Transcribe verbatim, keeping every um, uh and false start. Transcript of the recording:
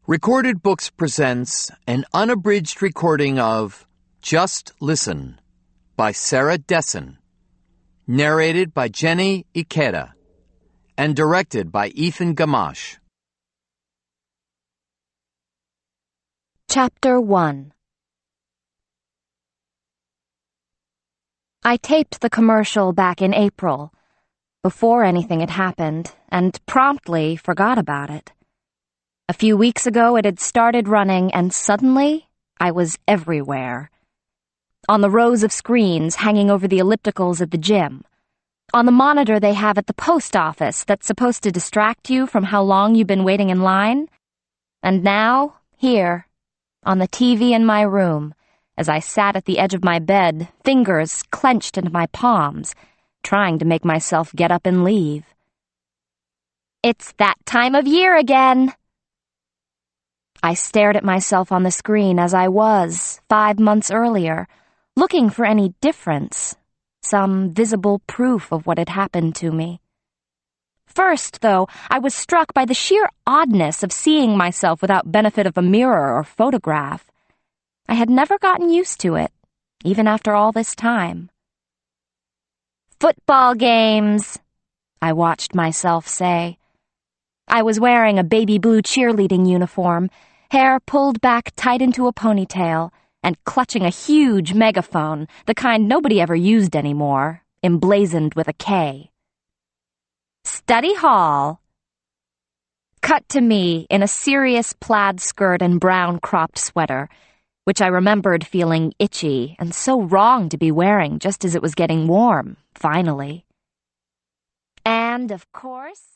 Recorded Books presents an unabridged recording of Just Listen by Sarah Dessen, narrated by Jenny Ikeda, and directed by Ethan Gamache. Chapter one. I taped the commercial back in April, before anything had happened, and promptly forgot about it. A few weeks ago it had started running, and suddenly I was everywhere. On the rows of screens hanging over the ellipticals at the gym. On the monitor they have at the post office that's supposed to distract you from how long you've been waiting in line. And now, here, on the T V in my room, as I sat at the edge of my bed, fingers clenched into my palms, trying to make myself get up and leave. It's that time of year again! I stared at myself on the screen as I was, five months earlier, looking for any difference, some visible proof of what had happened to me. First, though, I was struck by the sheer oddness of seeing myself without benefit of a mirror or photograph. I had never gotten used to it, even after all this time. Football games, I watched myself say. I was wearing a baby blue cheerleading uniform, hair pulled back tight into a ponytail, and clutching a huge megaphone, the kind nobody ever used anymore, emblazoned with a K. Study hall. Cut to me in a serious plaid skirt and brown cropped sweater, which I remembered feeling itchy and so wrong to be wearing just as it was getting warm, finally. And, of course,